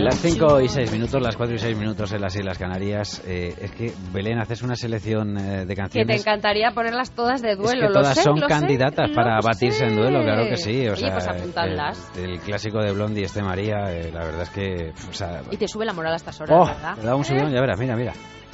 Las 5 y 6 minutos, las 4 y 6 minutos en las Islas Canarias. Es que, Belén, haces una selección de canciones... Que te encantaría ponerlas todas de duelo. Es que todas son lo candidatas para batirse en duelo, claro que sí. O Oye, sea, pues apuntadlas. El clásico de Blondie, María, la verdad es que... O sea, y te sube la moral a estas horas, ¿verdad? Te da un subidón, ya verás, mira.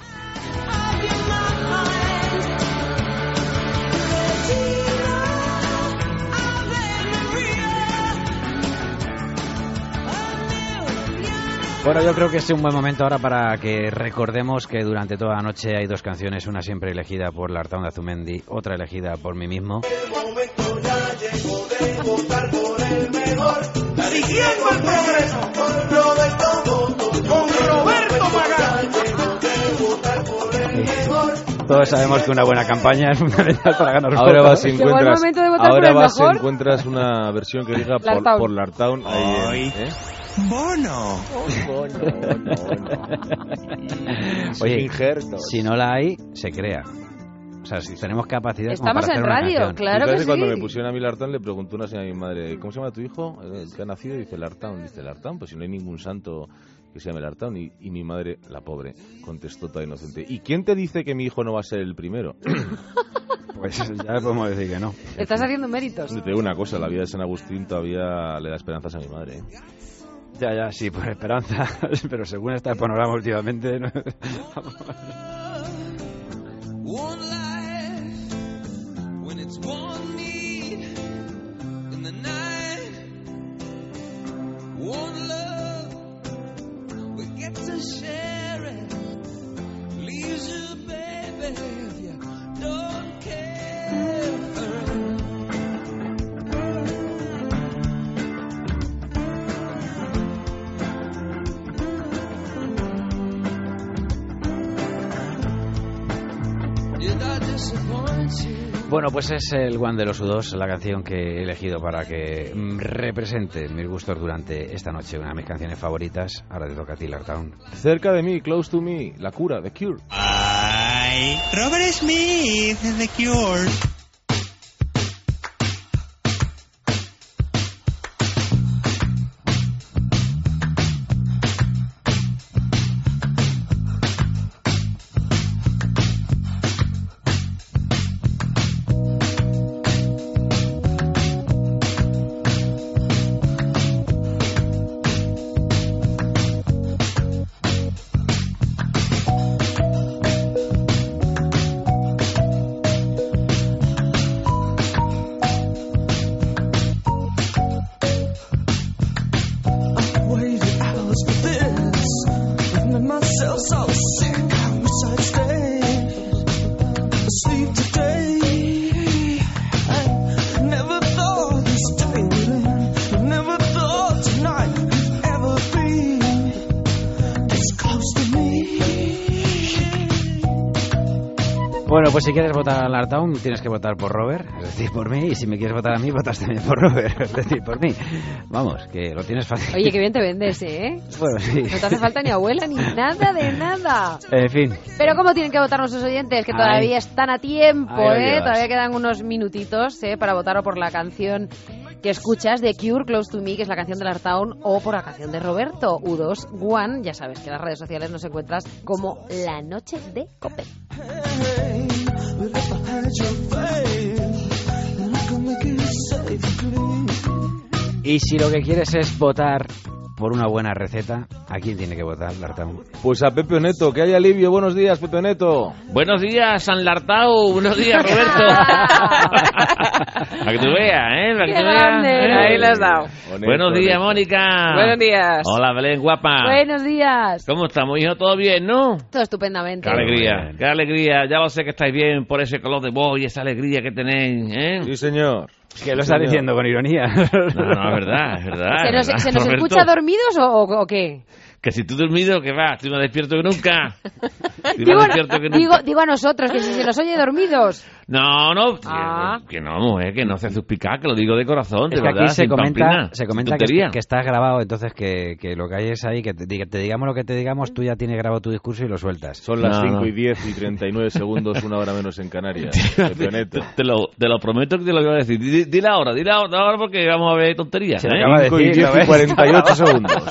Bueno, yo creo que es un buen momento ahora para que recordemos que durante toda la noche hay dos canciones, una siempre elegida por Lartaun de Azumendi, otra elegida por mí mismo. El momento ya llegó de votar por el mejor, siguiendo el progreso, con Roberto Magán. Todos sabemos que una buena campaña es fundamental para ganar ahora votos. vas y encuentras una versión que diga por Lartaun ahí, Bono. Oye, si no la hay, se crea. O sea, si tenemos capacidad estamos como para en hacer radio, una canción. claro que sí. Cuando me pusieron a mí Lartaun, le preguntó una señora a mi madre, ¿cómo se llama tu hijo? El que ha nacido, dice Lartaun. Dice Lartaun, pues si no hay ningún santo que se llame Lartaun. Y mi madre, la pobre, contestó toda inocente, ¿y quién te dice que mi hijo no va a ser el primero? Pues ya podemos decir que no. Estás haciendo méritos. Te digo una cosa, la vida de San Agustín todavía le da esperanzas a mi madre, ¿eh? Ya, sí, por esperanza, pero según está el panorama últimamente... ¿no? Bueno, pues es el One de los U2, la canción que he elegido para que represente mis gustos durante esta noche. Una de mis canciones favoritas. Ahora te toca a ti, Lartaun. Cerca de mí, Close to Me, La Cura, The Cure. Ay, Robert Smith, The Cure. Bueno, pues si quieres votar a Lartaun, tienes que votar por Robert, es decir, por mí, y si me quieres votar a mí, votas también por Robert, es decir, por mí. Vamos, que lo tienes fácil. Oye, qué bien te vendes, ¿eh? Bueno, sí. No te hace falta ni abuela, ni nada de nada. En fin. Pero ¿cómo tienen que votar nuestros oyentes? Que todavía están a tiempo, ¿eh? Todavía quedan unos minutitos, para votar por la canción que escuchas de Cure, Close to Me, que es la canción de Lartaun, o por la canción de Roberto, U2 One. Ya sabes que en las redes sociales nos encuentras como La Noche de Cope. Y si lo que quieres es votar por una buena receta, ¿a quién tiene que votar, Lartaun? Pues a Pepe Neto, que hay alivio. Buenos días, Pepe Neto. Buenos días, San Lartau. Buenos días, Roberto. Para que tú veas, Para que tú veas. Ahí lo has dado. Buenos días, Mónica. Buenos días. Hola, Belén, guapa. Buenos días. ¿Cómo estamos, hijo? ¿Todo bien, no? Todo estupendamente. Qué alegría, qué alegría. Ya lo sé que estáis bien por ese color de voz y esa alegría que tenéis, Sí, señor. Que lo estás diciendo con ironía. No, es verdad, es verdad. ¿Se nos escucha dormidos o qué? Que si tú dormido, que va, estoy más despierto que nunca. Digo a nosotros, que si se nos oye dormidos. No, que no, mujer, que no se suspicar, que lo digo de corazón, de es que verdad, aquí se sin comenta pampina, que estás grabado, entonces que lo que hay es ahí, que te digamos lo que te digamos, tú ya tienes grabado tu discurso y lo sueltas. Son las 5:10 y 39 segundos, una hora menos en Canarias. Te lo prometo que te lo voy a decir. Dile ahora porque vamos a ver tonterías. 5 y 10 y 48 segundos.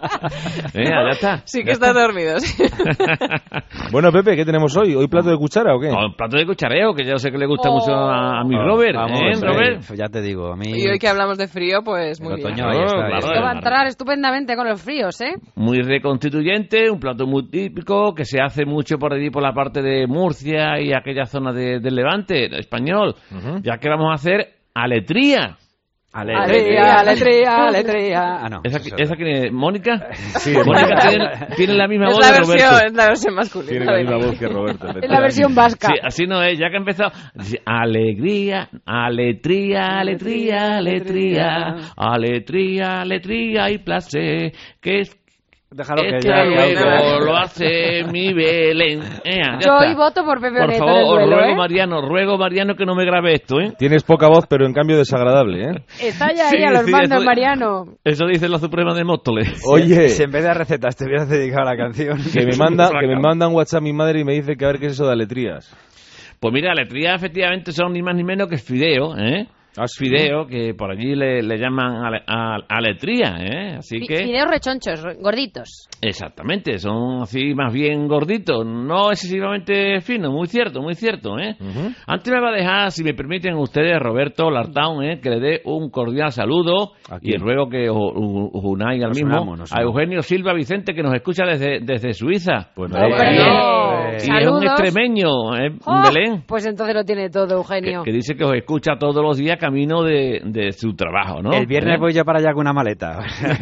Ya está. Sí que está dormido. Sí. Bueno, Pepe, ¿qué tenemos hoy? ¿Hoy plato de cuchara o qué? No, plato de cuchareo, que yo sé que le gusta mucho a mi Robert. Vamos, Robert? Ya te digo, a mí... Y hoy que hablamos de frío, pues muy bien. Otoño, ahí está. Esto va a entrar estupendamente con los fríos, ¿eh? Muy reconstituyente, un plato muy típico que se hace mucho por allí, por la parte de Murcia y aquella zona del Levante español, ya que vamos a hacer aletría. Aletría. Ah, no. ¿Esa quién es? ¿Mónica? Sí, Mónica tiene la misma voz de Roberto. Es la versión masculina. Tiene la misma voz que Roberto. Es la versión vasca. Sí, así no es, ya que ha empezado. Dice, alegría, aletría, aletría, aletría, aletría, aletría y placer, que es Déjalo que este ya... luego lo hace mi Belén. Ya Yo hoy está. voto por Pepe Por Oneto favor, en el duelo, ruego Mariano que no me grabe esto, ¿eh? Tienes poca voz, pero en cambio desagradable, ¿eh? Está ya ahí Sí, a los sí, mandos, eso- Mariano. Eso dice la Suprema de Móstoles. Oye, Si en vez de recetas te hubieras dedicado a la canción... que me manda un WhatsApp mi madre y me dice que a ver qué es eso de aletrías. Pues mira, aletrías efectivamente son ni más ni menos que fideo, ¿eh? Fideo, que por allí le llaman aletría, ¿eh? Así que... Fideos rechonchos, gorditos. Exactamente, son así más bien gorditos, no excesivamente finos, muy cierto, ¿eh? Antes me va a dejar, si me permiten ustedes, Roberto Lartaun, que le dé un cordial saludo y ruego que os unáis al mismo a Eugenio Silva Vicente, que nos escucha desde Suiza. Pues Y es un Saludos. extremeño, Oh, Belén. pues entonces lo tiene todo, Eugenio. Que dice que os escucha todos los días camino de su trabajo, ¿no? El viernes voy yo para allá con una maleta.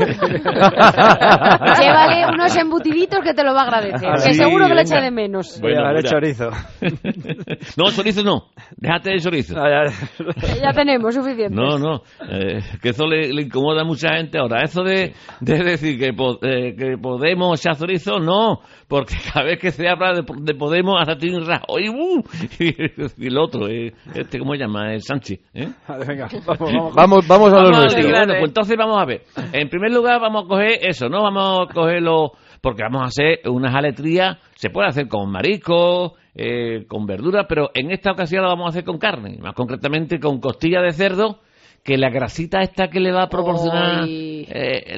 Llévale unos embutiditos que te lo va a agradecer. Ah, que sí, seguro que lo venga. echa de menos. Voy a Bueno, llevar el mira. chorizo. No, chorizo no. Déjate de chorizo. Ya tenemos suficiente. No, que eso le incomoda a mucha gente ahora. Eso de decir que Podemos echar chorizo, no, porque cada vez que se habla de Podemos hasta tiene un Rajoy y el otro, ¿cómo se llama? El Sánchez, ¿eh? Venga, Vamos a lo nuestro. Bueno, pues entonces vamos a ver. En primer lugar vamos a coger eso, ¿no? Vamos a cogerlo porque vamos a hacer unas aletrías. Se puede hacer con marisco, con verduras, pero en esta ocasión lo vamos a hacer con carne, más concretamente con costilla de cerdo, que la grasita esta que le va a proporcionar Ay.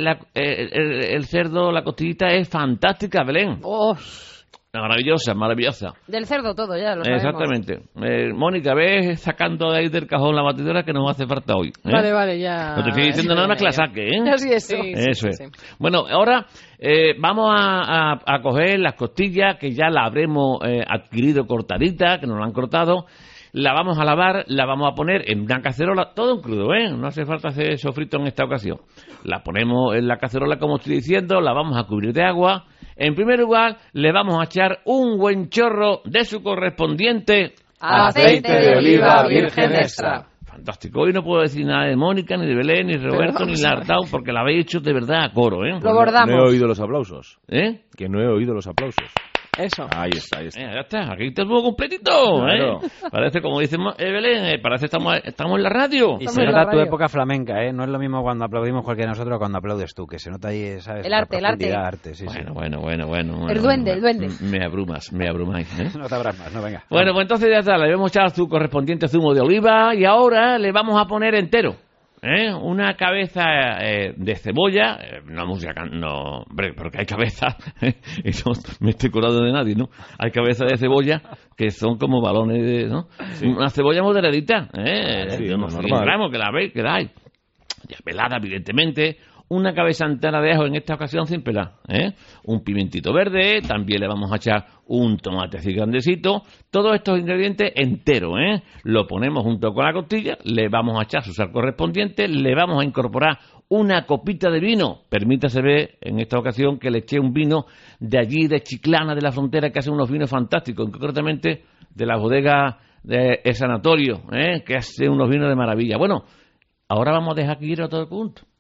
el cerdo, la costillita, es fantástica, Belén. Oh, Maravillosa. del cerdo todo, ya lo sabemos. Exactamente. Mónica, ves sacando de ahí del cajón la batidora que nos hace falta hoy. Vale, ya. No te estoy diciendo nada más que la saque, ¿eh? Así es. Eso es. Bueno, ahora vamos a coger las costillas que ya la habremos adquirido cortadita, que nos la han cortado. La vamos a lavar, la vamos a poner en una cacerola, todo en crudo, ¿eh? No hace falta hacer sofrito en esta ocasión. La ponemos en la cacerola, como estoy diciendo, la vamos a cubrir de agua. En primer lugar, le vamos a echar un buen chorro de su correspondiente Aceite de oliva virgen extra. fantástico. Hoy no puedo decir nada de Mónica, ni de Belén, ni de Roberto, ni de Lartaun, porque la habéis hecho de verdad a coro, ¿eh? Lo bordamos. No he oído los aplausos. ¿Eh? Que no he oído los aplausos. Eso. Ahí está. Ya está, aquí todo completito, Claro. Parece, como dice Belén, parece que estamos en la radio. Y Estamos se en la nota tu radio. época flamenca, ¿eh? No es lo mismo cuando aplaudimos cualquiera de nosotros que cuando aplaudes tú, que se nota ahí, ¿sabes? El La arte, el arte. profundidad, sí, sí. Bueno. El duende, el duende. Me abrumáis, ¿eh? No te abras más, no, venga. Bueno, pues entonces ya está, le vamos a echar su correspondiente zumo de oliva y ahora le vamos a poner entero, una cabeza de cebolla, no, hombre, porque hay cabezas, y no me estoy colando de nadie, ¿no? Hay cabezas de cebolla que son como balones, ¿no? Sí. Una cebolla moderadita, Sí, de unos normal. 100 gramos, que la veis, que la hay, ya pelada, evidentemente. Una cabeza entera de ajo, en esta ocasión sin pelar, un pimentito verde, también le vamos a echar un tomate así grandecito, todos estos ingredientes enteros, lo ponemos junto con la costilla, le vamos a echar su sal correspondiente, le vamos a incorporar una copita de vino, permítase ver en esta ocasión que le eché un vino de allí, de Chiclana, de la frontera, que hace unos vinos fantásticos, concretamente de la bodega de El Sanatorio, que hace unos vinos de maravilla. Bueno, ahora vamos a dejar que ir a todo el punto.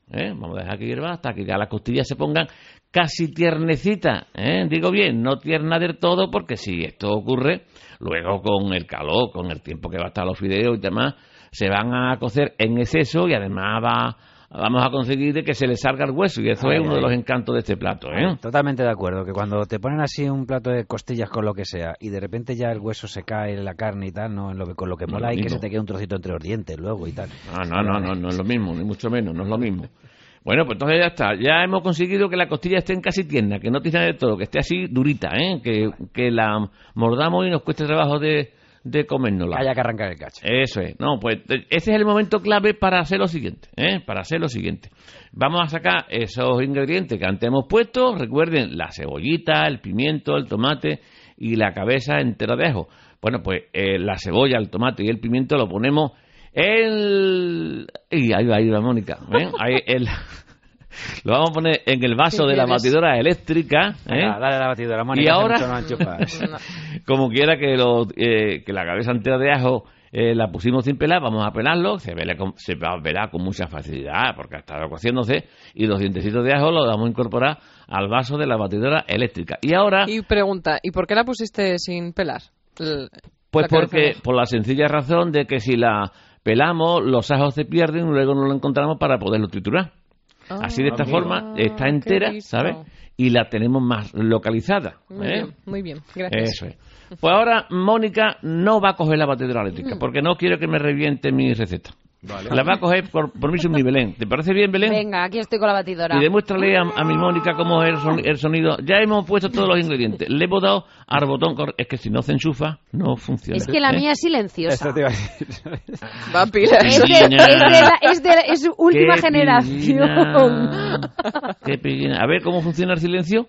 Vamos a dejar que hierva hasta que ya las costillas se pongan casi tiernecitas, digo bien, no tierna del todo, porque si esto ocurre, luego con el calor, con el tiempo que va a estar los fideos y demás, se van a cocer en exceso y además vamos a conseguir de que se le salga el hueso, y eso es uno de los encantos de este plato. Totalmente de acuerdo, que cuando te ponen así un plato de costillas con lo que sea y de repente ya el hueso se cae en la carne y tal, no con lo que mola, y que se te quede un trocito entre los dientes luego y tal. No es lo mismo, ni mucho menos, no es lo mismo. Bueno, pues entonces ya está, ya hemos conseguido que la costilla esté casi tierna, que no tiene de todo, que esté así durita, que la mordamos y nos cueste trabajo de comérnosla. Que haya que arrancar el cacho. Eso es. No, pues ese es el momento clave para hacer lo siguiente, Vamos a sacar esos ingredientes que antes hemos puesto. Recuerden, la cebollita, el pimiento, el tomate y la cabeza entera de ajo. Bueno, pues la cebolla, el tomate y el pimiento lo ponemos y ahí va Mónica. Lo vamos a poner en el vaso de la batidora eléctrica. Dale a la batidora, Mónica. Y ahora, como quiera que la cabeza entera de ajo la pusimos sin pelar, vamos a pelarlo. Se va a pelar con mucha facilidad porque ha estado cociéndose. Y los dientecitos de ajo los vamos a incorporar al vaso de la batidora eléctrica. Y ahora... Y pregunta, ¿y por qué la pusiste sin pelar? Pues por la sencilla razón de que si la pelamos, los ajos se pierden y luego no lo encontramos para poderlo triturar. Así de esta forma está entera, ¿sabes? Y la tenemos más localizada. Muy bien, gracias. Eso es. Pues ahora Mónica no va a coger la batidora eléctrica porque no quiero que me reviente mi receta. Vale. La va a coger por permiso mi Belén. ¿Te parece bien, Belén? Venga, aquí estoy con la batidora. Y demuéstrale a mi Mónica cómo es el sonido. Ya hemos puesto todos los ingredientes. Le hemos dado al botón. Es que si no se enchufa, no funciona. Es que la mía es silenciosa. Va a pilas. Es última generación. Qué pillina. A ver cómo funciona el silencio.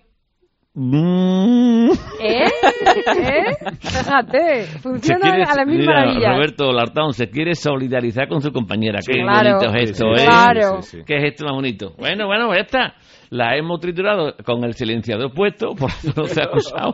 Fíjate, funciona a la misma maravilla. Roberto Lartaun se quiere solidarizar con su compañera. Qué claro, bonito es esto, claro. ¿Qué es esto más bonito? Bueno, ya está. La hemos triturado con el silenciador puesto, por eso no se ha usado.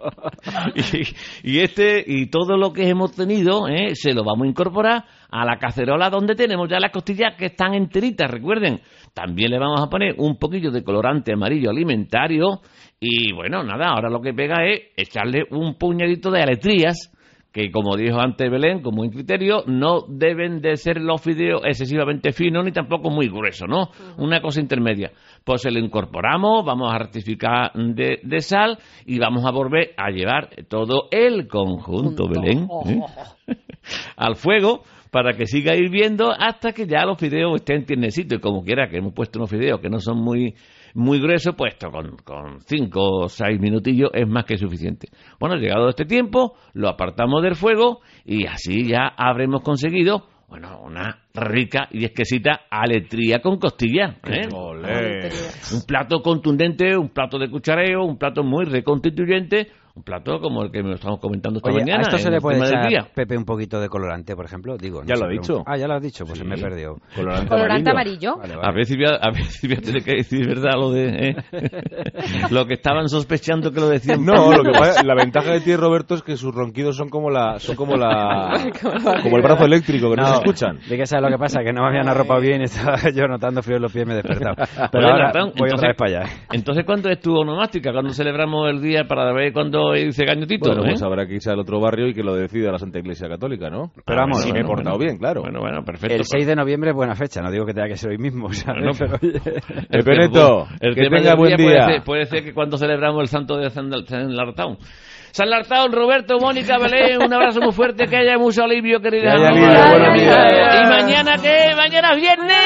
Y todo lo que hemos tenido, se lo vamos a incorporar a la cacerola donde tenemos ya las costillas que están enteritas, recuerden. También le vamos a poner un poquillo de colorante amarillo alimentario. Y bueno, nada, ahora lo que pega es echarle un puñadito de aletrías, que como dijo antes Belén, con buen criterio, no deben de ser los fideos excesivamente finos ni tampoco muy gruesos, ¿no? Una cosa intermedia. Pues se lo incorporamos, vamos a rectificar de sal y vamos a volver a llevar todo el conjunto, Belén, al fuego, para que siga hirviendo hasta que ya los fideos estén tiernecitos. Y como quiera, que hemos puesto unos fideos que no son muy gruesos, puesto con 5 o 6 minutillos es más que suficiente. Bueno, llegado este tiempo, lo apartamos del fuego y así ya habremos conseguido una rica y exquisita aletría con costilla. Un plato contundente, un plato de cuchareo, un plato muy reconstituyente. Un plato como el que me estamos comentando esta mañana. ¿A esto se le puede echar, Pepe, un poquito de colorante, por ejemplo? Digo, ya lo ha dicho. Ya lo has dicho, pues se me perdió. Colorante amarillo. Vale. A ver si voy a tener que decir verdad lo de... lo que estaban sospechando que lo decían. No, lo que pasa, la ventaja de ti, Roberto, es que sus ronquidos son como como el brazo eléctrico, que no se escuchan. ¿De qué sabes lo que pasa? Que no me habían arropado bien y estaba yo notando frío en los pies, me he despertado. Pero ahora voy otra vez para allá. Entonces, ¿cuándo es tu onomástica? ¿Cuándo celebramos el día para ver cuándo dice gañotito? Bueno, pues habrá que irse al otro barrio y que lo decida la Santa Iglesia Católica, ¿no? Pero vamos, si me he portado bien, claro. Bueno, perfecto. El 6 de noviembre es buena fecha, no digo que tenga que ser hoy mismo, ¿sabes? Pero el Peneto, que tenga buen día. Puede ser que cuando celebramos el santo de San Lartaun. San Lartaun, Roberto, Mónica, Belén, un abrazo muy fuerte, que haya mucho alivio, querida. Y mañana, ¿qué? Mañana es viernes.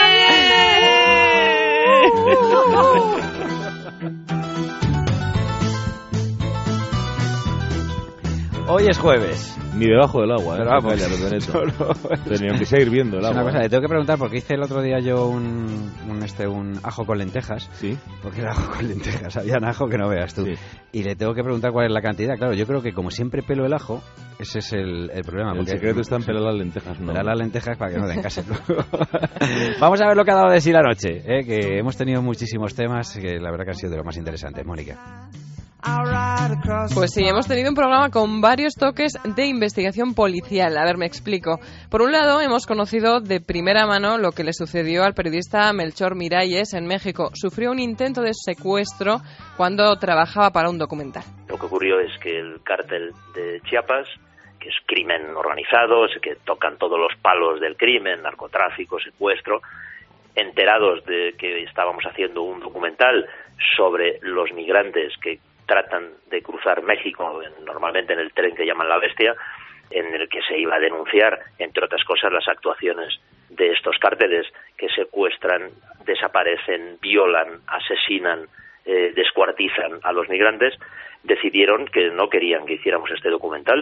Hoy es jueves. Ni debajo del agua, pero vamos, pero ni aunque sea hirviendo el agua. Una cosa, le tengo que preguntar porque hice el otro día yo un ajo con lentejas. Sí. Porque era ajo con lentejas, había un ajo que no veas tú. Sí. Y le tengo que preguntar cuál es la cantidad. Claro, yo creo que como siempre pelo el ajo, ese es el problema. El secreto está en pelar las lentejas, ¿no? Pelar las lentejas para que no den casa. Vamos a ver lo que ha dado de sí la noche, que hemos tenido muchísimos temas que la verdad que han sido de lo más interesantes, Mónica. Pues sí, hemos tenido un programa con varios toques de investigación policial. A ver, me explico. Por un lado, hemos conocido de primera mano lo que le sucedió al periodista Melchor Miralles en México. Sufrió un intento de secuestro cuando trabajaba para un documental. Lo que ocurrió es que el cártel de Chiapas, que es crimen organizado, que tocan todos los palos del crimen, narcotráfico, secuestro, enterados de que estábamos haciendo un documental sobre los migrantes que tratan de cruzar México, normalmente en el tren que llaman La Bestia, en el que se iba a denunciar, entre otras cosas, las actuaciones de estos cárteles que secuestran, desaparecen, violan, asesinan, descuartizan a los migrantes, decidieron que no querían que hiciéramos este documental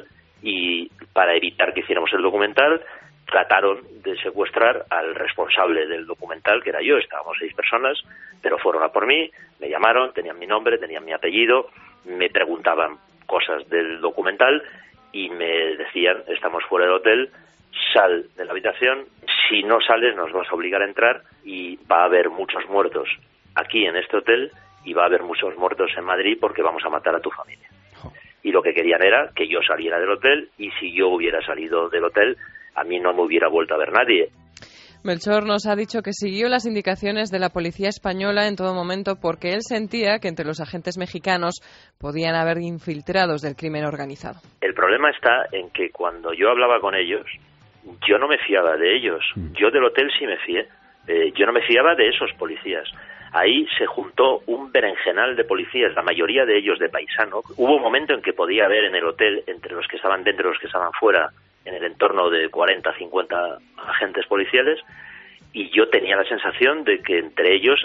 y para evitar que hiciéramos el documental trataron de secuestrar al responsable del documental, que era yo. Estábamos 6 personas, pero fueron a por mí, me llamaron, tenían mi nombre, tenían mi apellido, me preguntaban cosas del documental y me decían, estamos fuera del hotel, sal de la habitación, si no sales nos vas a obligar a entrar y va a haber muchos muertos aquí en este hotel y va a haber muchos muertos en Madrid porque vamos a matar a tu familia. Y lo que querían era que yo saliera del hotel y si yo hubiera salido del hotel, a mí no me hubiera vuelto a ver nadie. Melchor nos ha dicho que siguió las indicaciones de la policía española en todo momento porque él sentía que entre los agentes mexicanos podían haber infiltrados del crimen organizado. El problema está en que cuando yo hablaba con ellos, yo no me fiaba de ellos. Yo del hotel sí me fié. Yo no me fiaba de esos policías. Ahí se juntó un berenjenal de policías, la mayoría de ellos de paisano. Hubo un momento en que podía haber en el hotel, entre los que estaban dentro y los que estaban fuera, en el entorno de 40, 50 agentes policiales, y yo tenía la sensación de que entre ellos,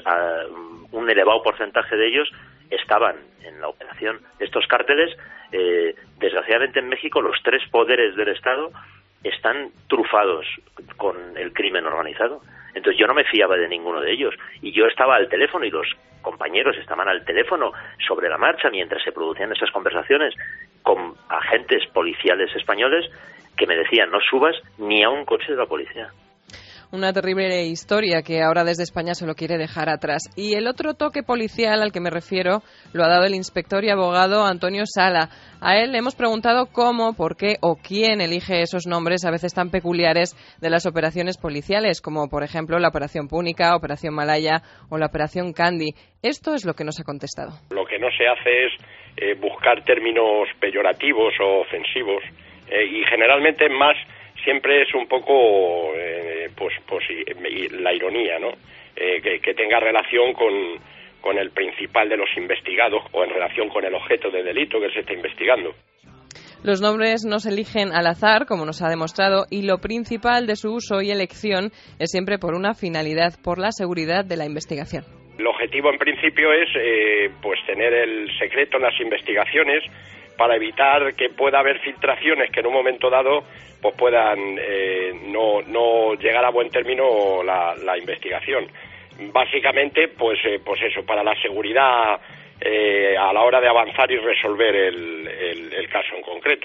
un elevado porcentaje de ellos estaban en la operación. Estos cárteles, desgraciadamente en México, los 3 poderes del Estado están trufados con el crimen organizado. Entonces yo no me fiaba de ninguno de ellos, y yo estaba al teléfono y los compañeros estaban al teléfono sobre la marcha mientras se producían esas conversaciones con agentes policiales españoles que me decían no subas ni a un coche de la policía. Una terrible historia que ahora desde España se lo quiere dejar atrás. Y el otro toque policial al que me refiero lo ha dado el inspector y abogado Antonio Sala. A él le hemos preguntado cómo, por qué o quién elige esos nombres a veces tan peculiares de las operaciones policiales, como por ejemplo la Operación Púnica, Operación Malaya o la Operación Candy. Esto es lo que nos ha contestado. Lo que no se hace es buscar términos peyorativos o ofensivos y generalmente más siempre es un poco la ironía, ¿no? Que tenga relación con el principal de los investigados o en relación con el objeto del delito que se está investigando. Los nombres no se eligen al azar, como nos ha demostrado, y lo principal de su uso y elección es siempre por una finalidad, por la seguridad de la investigación. El objetivo en principio es tener el secreto en las investigaciones para evitar que pueda haber filtraciones que en un momento dado pues puedan no llegar a buen término la investigación. Básicamente pues eso, para la seguridad a la hora de avanzar y resolver el caso en concreto.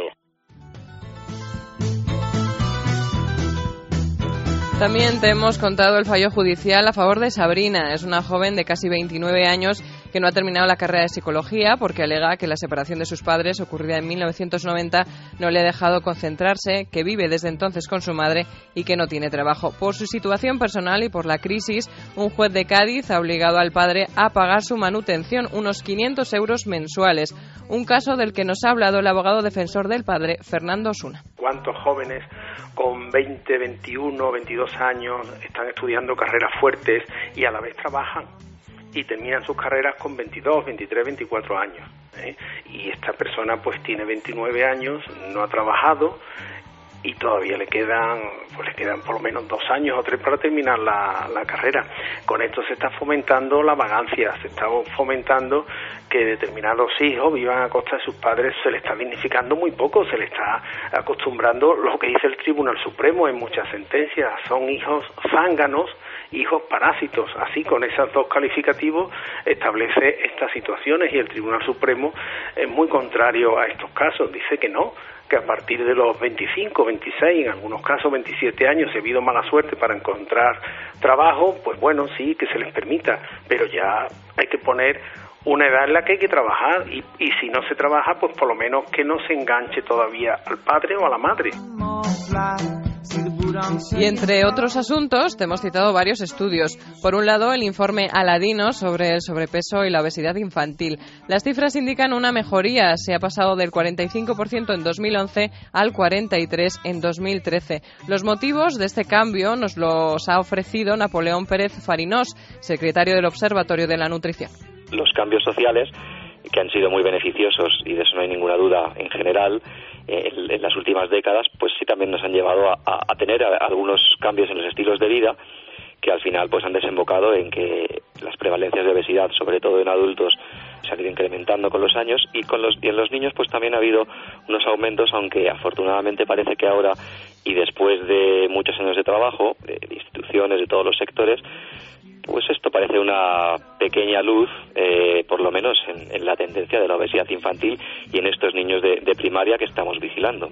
También te hemos contado el fallo judicial a favor de Sabrina. Es una joven de casi 29 años que no ha terminado la carrera de psicología porque alega que la separación de sus padres, ocurrida en 1990, no le ha dejado concentrarse, que vive desde entonces con su madre y que no tiene trabajo. Por su situación personal y por la crisis, un juez de Cádiz ha obligado al padre a pagar su manutención, unos 500 euros mensuales. Un caso del que nos ha hablado el abogado defensor del padre, Fernando Osuna. ¿Cuántos jóvenes con 20, 21, 22 años están estudiando carreras fuertes y a la vez trabajan y terminan sus carreras con 22, 23, 24 años? Y esta persona pues tiene 29 años, no ha trabajado y todavía le quedan por lo menos 2 años o 3 para terminar la carrera. Con esto se está fomentando la vagancia, se está fomentando que determinados hijos vivan a costa de sus padres. Se le está dignificando muy poco, se le está acostumbrando lo que dice el Tribunal Supremo en muchas sentencias: son hijos zánganos, hijos parásitos. Así, con esos 2 calificativos establece estas situaciones, y el Tribunal Supremo es muy contrario a estos casos. Dice que no, que a partir de los 25, 26, en algunos casos 27 años, si ha habido mala suerte para encontrar trabajo, pues bueno, sí, que se les permita, pero ya hay que poner una edad en la que hay que trabajar y si no se trabaja, pues por lo menos que no se enganche todavía al padre o a la madre. Y entre otros asuntos, te hemos citado varios estudios. Por un lado, el informe Aladino sobre el sobrepeso y la obesidad infantil. Las cifras indican una mejoría. Se ha pasado del 45% en 2011 al 43% en 2013. Los motivos de este cambio nos los ha ofrecido Napoleón Pérez Farinós, secretario del Observatorio de la Nutrición. Los cambios sociales, que han sido muy beneficiosos, y de eso no hay ninguna duda en general, en las últimas décadas, pues sí también nos han llevado a tener algunos cambios en los estilos de vida que al final pues han desembocado en que las prevalencias de obesidad, sobre todo en adultos, se han ido incrementando con los años y en los niños pues también ha habido unos aumentos, aunque afortunadamente parece que ahora, y después de muchos años de trabajo, de instituciones de todos los sectores, pues esto parece una pequeña luz, por lo menos en la tendencia de la obesidad infantil y en estos niños de primaria que estamos vigilando.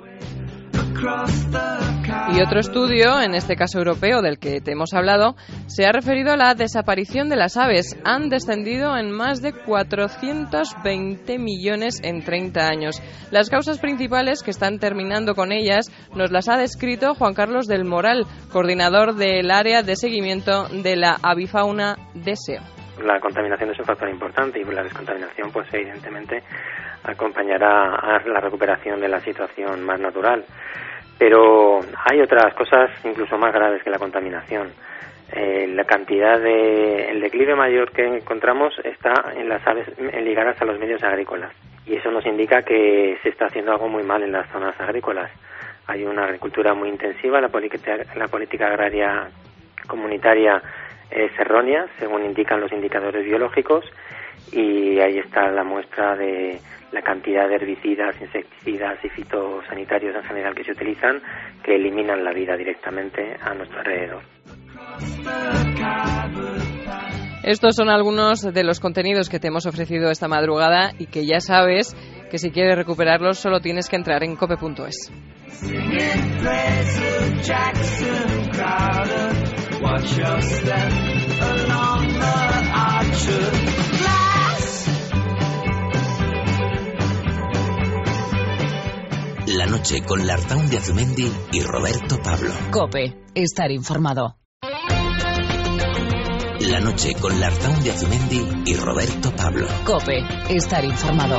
Y otro estudio, en este caso europeo del que te hemos hablado, se ha referido a la desaparición de las aves. Han descendido en más de 420 millones en 30 años. Las causas principales que están terminando con ellas nos las ha descrito Juan Carlos del Moral, coordinador del área de seguimiento de la avifauna de SEO. La contaminación es un factor importante y la descontaminación pues evidentemente acompañará a la recuperación de la situación más natural. Pero hay otras cosas incluso más graves que la contaminación. El declive mayor que encontramos está en las aves ligadas a los medios agrícolas. Y eso nos indica que se está haciendo algo muy mal en las zonas agrícolas. Hay una agricultura muy intensiva, la política agraria comunitaria es errónea, según indican los indicadores biológicos, y ahí está la muestra de la cantidad de herbicidas, insecticidas y fitosanitarios en general que se utilizan, que eliminan la vida directamente a nuestro alrededor. Estos son algunos de los contenidos que te hemos ofrecido esta madrugada y que ya sabes que si quieres recuperarlos solo tienes que entrar en cope.es. La noche con Lartaun de Azumendi y Roberto Pablo. COPE. Estar informado. La noche con Lartaun de Azumendi y Roberto Pablo. COPE. Estar informado.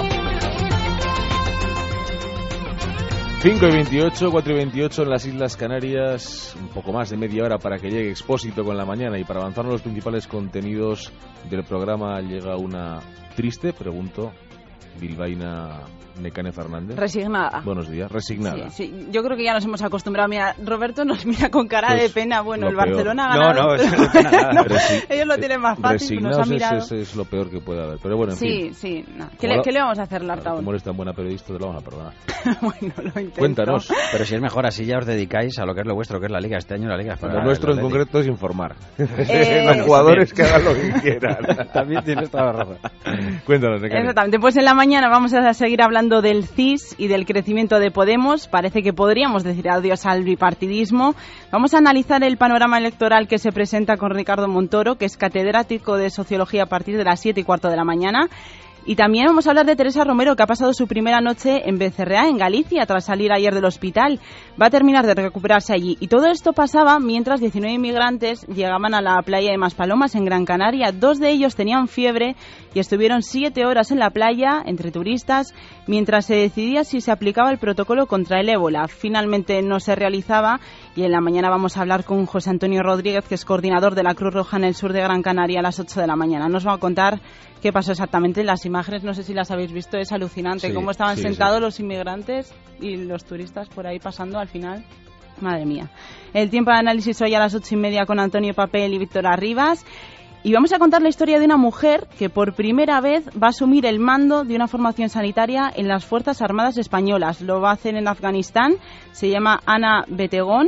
5:28, 4:28 en las Islas Canarias, un poco más de media hora para que llegue Expósito con la mañana, y para avanzar en los principales contenidos del programa llega una triste, pregunto, bilbaína Nekane Fernández. Resignada. Buenos días, resignada. Sí, sí, yo creo que ya nos hemos acostumbrado. Mira, Roberto nos mira con cara de pena. Bueno, el Barcelona ha ganado. No, eso no pena nada. Ellos lo tienen más fácil, nos ha mirado. Es lo peor que puede haber. Pero bueno, en fin. Sí. No. ¿Qué le vamos a hacer, Lartaun? Como eres tan buena periodista, te lo vamos a perdonar. Bueno, lo intento. Cuéntanos. Pero si es mejor así, ya os dedicáis a lo que es lo vuestro, que es la Liga. Este año la Liga es para... Lo nuestro en concreto es informar. Los jugadores que hagan lo que quieran. También tienes toda la razón. Cuéntanos, Nekane. Exactamente. Pues en la mañana vamos a seguir hablando del CIS y del crecimiento de Podemos. Parece que podríamos decir adiós al bipartidismo. Vamos a analizar el panorama electoral que se presenta con Ricardo Montoro, que es catedrático de Sociología a partir de las 7:15 de la mañana. Y también vamos a hablar de Teresa Romero, que ha pasado su primera noche en Becerreá, en Galicia, tras salir ayer del hospital. Va a terminar de recuperarse allí. Y todo esto pasaba mientras 19 inmigrantes llegaban a la playa de Maspalomas, en Gran Canaria. 2 de ellos tenían fiebre y estuvieron 7 horas en la playa, entre turistas, mientras se decidía si se aplicaba el protocolo contra el ébola. Finalmente no se realizaba, y en la mañana vamos a hablar con José Antonio Rodríguez, que es coordinador de la Cruz Roja en el sur de Gran Canaria, a las 8 de la mañana. Nos va a contar qué pasó exactamente. Las imágenes, no sé si las habéis visto, es alucinante cómo estaban sentados los inmigrantes y los turistas por ahí pasando al final. Madre mía. El tiempo de análisis hoy a las 8:30 con Antonio Papel y Víctor Arribas. Y vamos a contar la historia de una mujer que por primera vez va a asumir el mando de una formación sanitaria en las Fuerzas Armadas Españolas. Lo va a hacer en Afganistán, se llama Ana Betegón,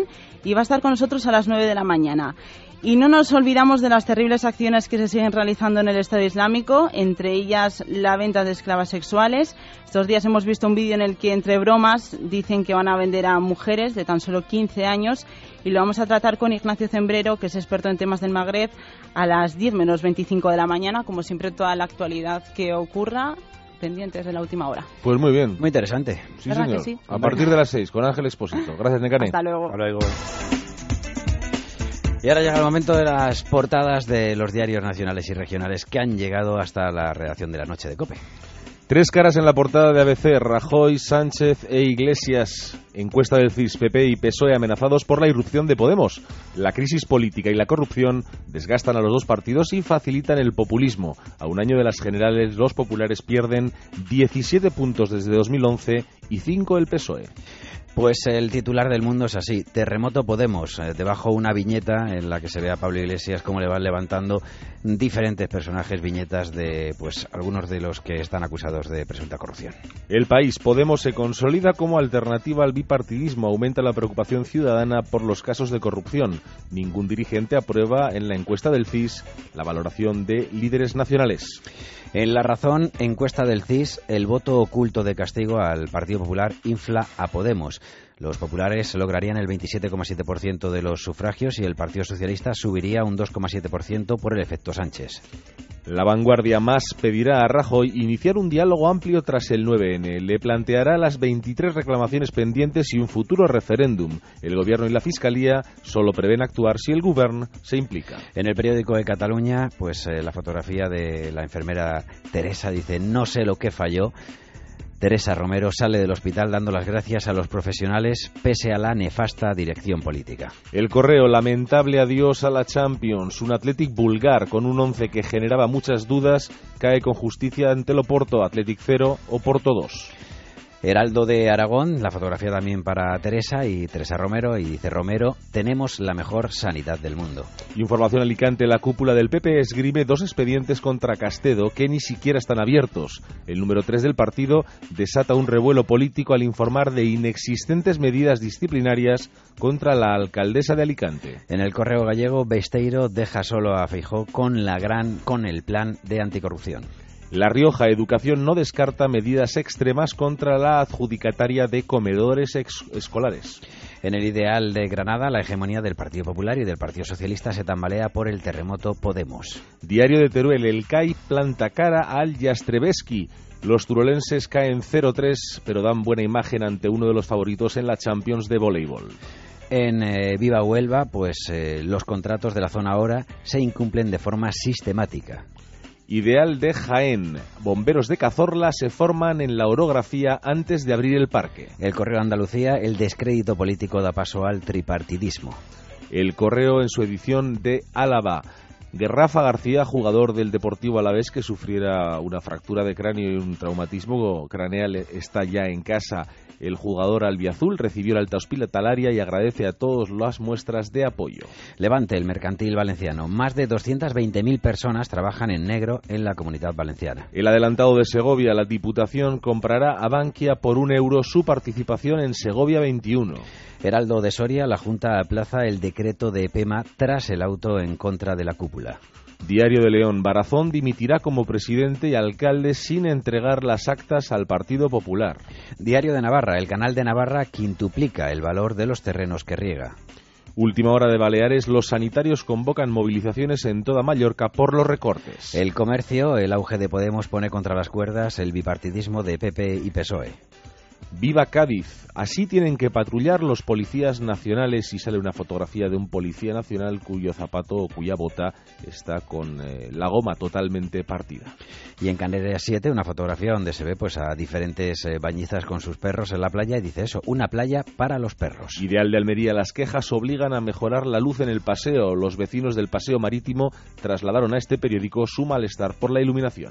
y va a estar con nosotros a las 9 de la mañana. Y no nos olvidamos de las terribles acciones que se siguen realizando en el Estado Islámico, entre ellas la venta de esclavas sexuales. Estos días hemos visto un vídeo en el que, entre bromas, dicen que van a vender a mujeres de tan solo 15 años y lo vamos a tratar con Ignacio Zembrero, que es experto en temas del Magreb, a las 10 menos 25 de la mañana, como siempre toda la actualidad que ocurra, pendientes de la última hora. Pues muy bien. Muy interesante. Sí, señor. Sí? A partir de las 6, con Ángel Expósito. Gracias, Nekane. Hasta luego. Hasta luego. Y ahora llega el momento de las portadas de los diarios nacionales y regionales que han llegado hasta la redacción de la noche de COPE. Tres caras en la portada de ABC: Rajoy, Sánchez e Iglesias. Encuesta del CIS, PP y PSOE amenazados por la irrupción de Podemos. La crisis política y la corrupción desgastan a los dos partidos y facilitan el populismo. A un año de las generales, los populares pierden 17 puntos desde 2011 y 5 el PSOE. Pues el titular del Mundo es así: Terremoto Podemos. Debajo una viñeta en la que se ve a Pablo Iglesias cómo le van levantando diferentes personajes, viñetas de pues algunos de los que están acusados de presunta corrupción. El País: Podemos se consolida como alternativa al bipartidismo. Aumenta la preocupación ciudadana por los casos de corrupción. Ningún dirigente aprueba en la encuesta del CIS la valoración de líderes nacionales. En La Razón, encuesta del CIS, el voto oculto de castigo al Partido Popular infla a Podemos. Los populares lograrían el 27,7% de los sufragios y el Partido Socialista subiría un 2,7% por el efecto Sánchez. La Vanguardia: Mas pedirá a Rajoy iniciar un diálogo amplio tras el 9N. Le planteará las 23 reclamaciones pendientes y un futuro referéndum. El Gobierno y la Fiscalía solo prevén actuar si el Govern se implica. En el periódico de Cataluña, pues la fotografía de la enfermera Teresa dice: no sé lo que falló. Teresa Romero sale del hospital dando las gracias a los profesionales pese a la nefasta dirección política. El Correo: lamentable adiós a la Champions. Un Athletic vulgar con un 11 que generaba muchas dudas cae con justicia ante el Oporto. Athletic 0, Oporto 2. Heraldo de Aragón, la fotografía también para Teresa y Teresa Romero, y dice Romero: tenemos la mejor sanidad del mundo. Información Alicante: la cúpula del PP esgrime 2 expedientes contra Castedo que ni siquiera están abiertos. El número 3 del partido desata un revuelo político al informar de inexistentes medidas disciplinarias contra la alcaldesa de Alicante. En el Correo Gallego, Besteiro deja solo a Feijóo con el plan de anticorrupción. La Rioja: Educación no descarta medidas extremas contra la adjudicataria de comedores escolares. En el Ideal de Granada, la hegemonía del Partido Popular y del Partido Socialista se tambalea por el terremoto Podemos. Diario de Teruel: el CAI planta cara al Jastrebeski. Los turolenses caen 0-3, pero dan buena imagen ante uno de los favoritos en la Champions de voleibol. En Viva Huelva, pues los contratos de la zona Hora se incumplen de forma sistemática. Ideal de Jaén: bomberos de Cazorla se forman en la orografía antes de abrir el parque. El Correo Andalucía: el descrédito político da paso al tripartidismo. El Correo en su edición de Álava: Rafa García, jugador del Deportivo Alavés que sufriera una fractura de cráneo y un traumatismo craneal, está ya en casa. El jugador albiazul recibió la alta hospitalaria y agradece a todos las muestras de apoyo. Levante: el mercantil valenciano: más de 220.000 personas trabajan en negro en la Comunidad Valenciana. El adelantado de Segovia: la Diputación comprará a Bankia por €1 su participación en Segovia 21. Heraldo de Soria: la Junta aplaza el decreto de EPEMA tras el auto en contra de la cúpula. Diario de León: Barazón dimitirá como presidente y alcalde sin entregar las actas al Partido Popular. Diario de Navarra: el Canal de Navarra quintuplica el valor de los terrenos que riega. Última Hora de Baleares: los sanitarios convocan movilizaciones en toda Mallorca por los recortes. El Comercio: el auge de Podemos pone contra las cuerdas el bipartidismo de PP y PSOE. Viva Cádiz: así tienen que patrullar los policías nacionales, y sale una fotografía de un policía nacional cuyo zapato o cuya bota está con la goma totalmente partida. Y en Canarias 7 una fotografía donde se ve pues a diferentes bañistas con sus perros en la playa y dice eso: una playa para los perros. Ideal de Almería: las quejas obligan a mejorar la luz en el paseo. Los vecinos del Paseo Marítimo trasladaron a este periódico su malestar por la iluminación.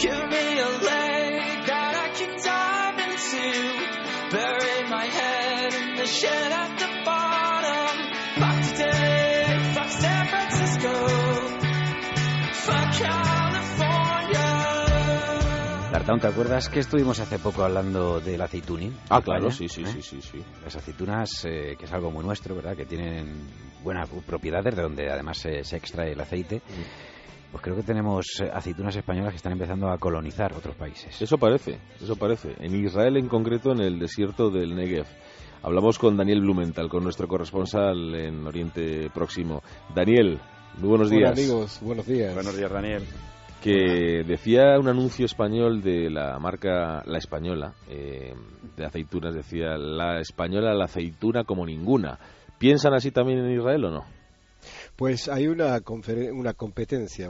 Bury my head in the shed at the bottom. Fuck today, fuck San Francisco, fuck California. La Artaun, ¿te acuerdas que estuvimos hace poco hablando del aceitunín? Ah, claro, España, sí. Las aceitunas, que es algo muy nuestro, ¿verdad? Que tienen buenas propiedades, de donde además se extrae el aceite. Pues creo que tenemos aceitunas españolas que están empezando a colonizar otros países. Eso parece. En Israel en concreto, en el desierto del Negev. Hablamos con Daniel Blumenthal, con nuestro corresponsal en Oriente Próximo. Daniel, muy buenos días. Hola amigos, buenos días. Buenos días, Daniel. Que decía un anuncio español de la marca La Española, de aceitunas, decía La Española, la aceituna como ninguna. ¿Piensan así también en Israel o no? Pues hay una competencia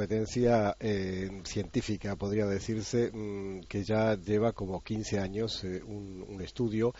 científica, podría decirse, que ya lleva como 15 años un estudio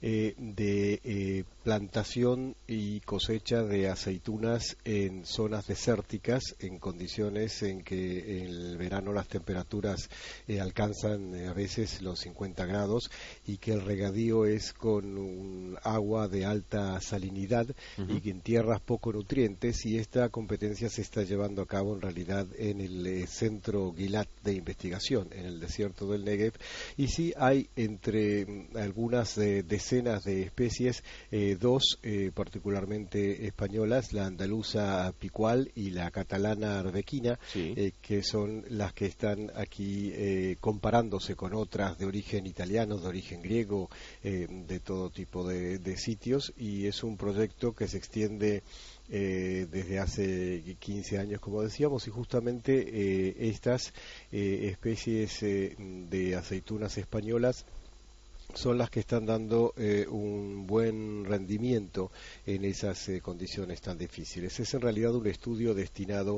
de plantación y cosecha de aceitunas en zonas desérticas, en condiciones en que en el verano las temperaturas alcanzan a veces los 50 grados y que el regadío es con un agua de alta salinidad y que en tierras poco nutrientes, y esta competencia se está llevando a cabo en realidad en el centro Gilat de investigación en el desierto del Negev, y sí hay entre algunas decenas de especies dos particularmente españolas, la andaluza picual y la catalana arbequina, que son las que están aquí comparándose con otras de origen italiano, de origen griego, de todo tipo de sitios, y es un proyecto que se extiende desde hace 15 años, como decíamos, y justamente estas especies de aceitunas españolas son las que están dando un buen rendimiento en esas condiciones tan difíciles. Es en realidad un estudio destinado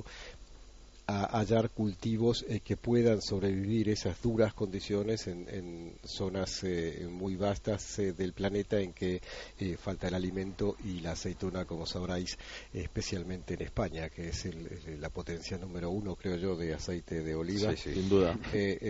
a hallar cultivos que puedan sobrevivir esas duras condiciones en zonas muy vastas del planeta en que falta el alimento, y la aceituna, como sabráis, especialmente en España, que es la potencia número 1, creo yo, de aceite de oliva. Sí, sin duda.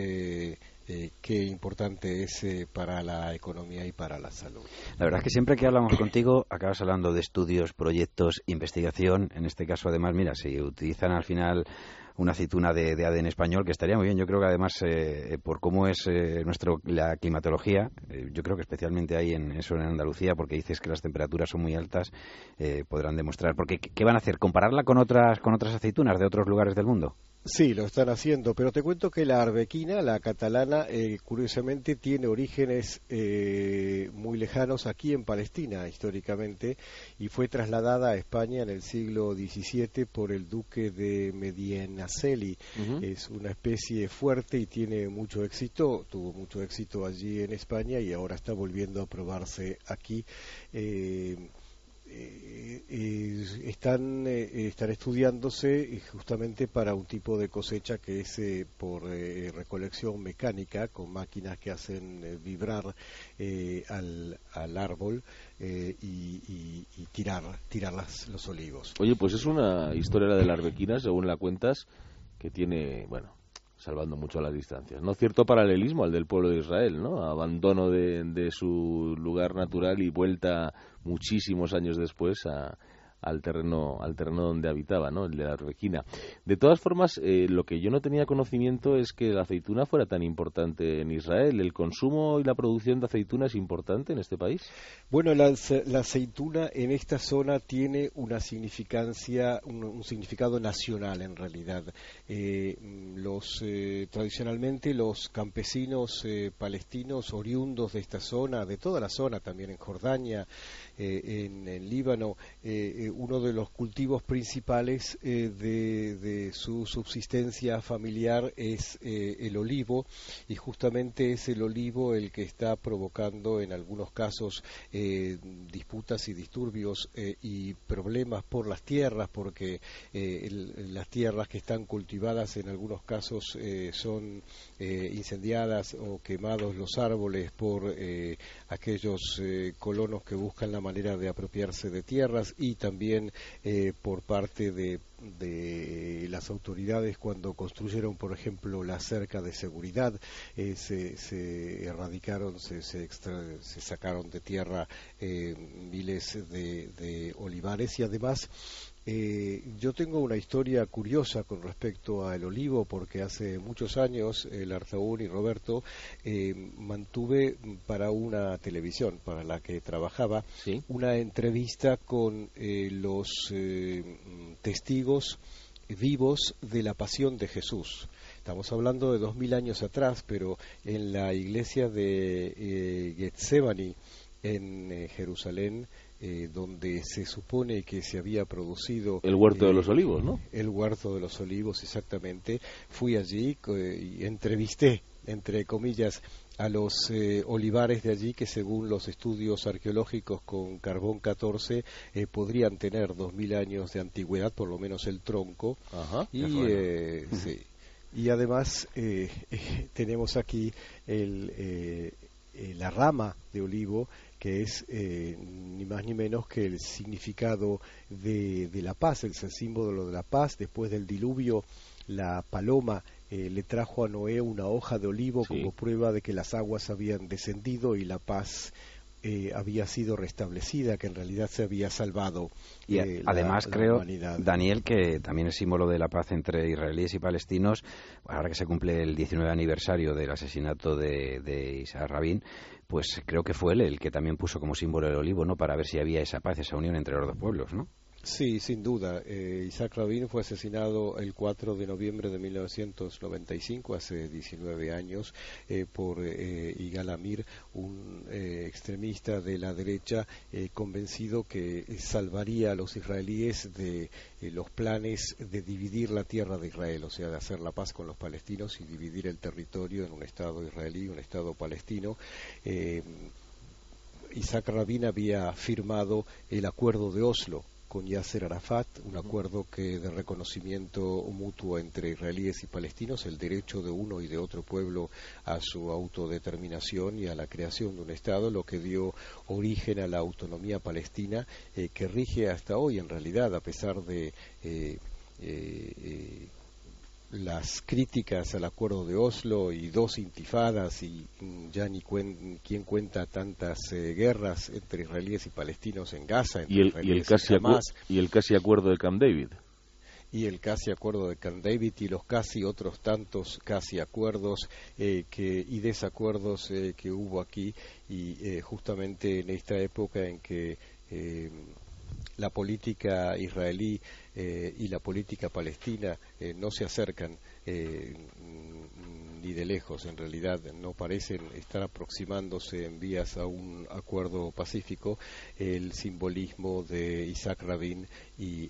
Qué importante es para la economía y para la salud. La verdad es que siempre que hablamos contigo acabas hablando de estudios, proyectos, investigación. En este caso, además, mira, si utilizan al final una aceituna de ADN español, que estaría muy bien. Yo creo que además, por cómo es la climatología, yo creo que especialmente ahí en Andalucía, porque dices que las temperaturas son muy altas, podrán demostrar. Porque ¿qué van a hacer? ¿Compararla con otras aceitunas de otros lugares del mundo? Sí, lo están haciendo, pero te cuento que la arbequina, la catalana, curiosamente tiene orígenes muy lejanos aquí en Palestina, históricamente, y fue trasladada a España en el siglo XVII por el duque de Medinaceli. Es una especie fuerte y tiene mucho éxito, tuvo mucho éxito allí en España y ahora está volviendo a probarse aquí. Están estudiándose justamente para un tipo de cosecha que es por recolección mecánica, con máquinas que hacen vibrar al árbol y tirar los olivos. Oye, pues es una historia la de la arbequina, según la cuentas, que tiene, bueno, salvando mucho las distancias, ¿no? Cierto paralelismo al del pueblo de Israel, ¿no? Abandono de su lugar natural y vuelta muchísimos años después al terreno donde habitaba, ¿no? El de la arbequina. De todas formas, lo que yo no tenía conocimiento es que la aceituna fuera tan importante en Israel. ¿El consumo y la producción de aceituna es importante en este país? Bueno, la aceituna en esta zona tiene una significancia, un significado nacional en realidad. Tradicionalmente los campesinos palestinos oriundos de esta zona, de toda la zona, también en Jordania, en Líbano, uno de los cultivos principales de su subsistencia familiar es el olivo, y justamente es el olivo el que está provocando en algunos casos disputas y disturbios y problemas por las tierras, porque las tierras que están cultivadas en algunos casos son incendiadas o quemados los árboles por aquellos colonos que buscan la manera de apropiarse de tierras, y también por parte de las autoridades cuando construyeron, por ejemplo, la cerca de seguridad, se erradicaron, se sacaron de tierra miles de olivares, y además Yo tengo una historia curiosa con respecto al olivo, porque hace muchos años el Artaún y Roberto mantuve para una televisión para la que trabajaba una entrevista con los testigos vivos de la pasión de Jesús. Estamos hablando de 2000 años atrás, pero en la iglesia de Getsemaní en Jerusalén, donde se supone que se había producido el huerto de los olivos, ¿no? El huerto de los olivos, exactamente. Fui allí y entrevisté, entre comillas, a los olivares de allí, que según los estudios arqueológicos con carbón 14 podrían tener 2000 años de antigüedad, por lo menos el tronco. Ajá, y sí. Y además tenemos aquí la rama de olivo, que es ni más ni menos que el significado de la paz, el símbolo de la paz. Después del diluvio, la paloma le trajo a Noé una hoja de olivo como prueba de que las aguas habían descendido y la paz había sido restablecida, que en realidad se había salvado. Y además creo, Daniel, que también es símbolo de la paz entre israelíes y palestinos, ahora que se cumple el 19 aniversario del asesinato de Isaac Rabin, pues creo que fue él el que también puso como símbolo el olivo, ¿no?, para ver si había esa paz, esa unión entre los dos pueblos, ¿no? Sí, sin duda. Isaac Rabin fue asesinado el 4 de noviembre de 1995, hace 19 años, por Yigal Amir, un extremista de la derecha convencido que salvaría a los israelíes de los planes de dividir la tierra de Israel, o sea, de hacer la paz con los palestinos y dividir el territorio en un Estado israelí y un Estado palestino. Isaac Rabin había firmado el acuerdo de Oslo con Yasser Arafat, un acuerdo que de reconocimiento mutuo entre israelíes y palestinos, el derecho de uno y de otro pueblo a su autodeterminación y a la creación de un Estado, lo que dio origen a la autonomía palestina, que rige hasta hoy, en realidad, a pesar de las críticas al acuerdo de Oslo y dos intifadas y ya ni quién cuenta tantas guerras entre israelíes y palestinos en Gaza, entre y el casi acuerdo de Camp David. Y el casi acuerdo de Camp David y los casi otros tantos casi acuerdos y desacuerdos que hubo aquí, y justamente en esta época en que la política israelí y la política palestina no se acercan ni de lejos, en realidad no parecen estar aproximándose en vías a un acuerdo pacífico. El simbolismo de Isaac Rabin y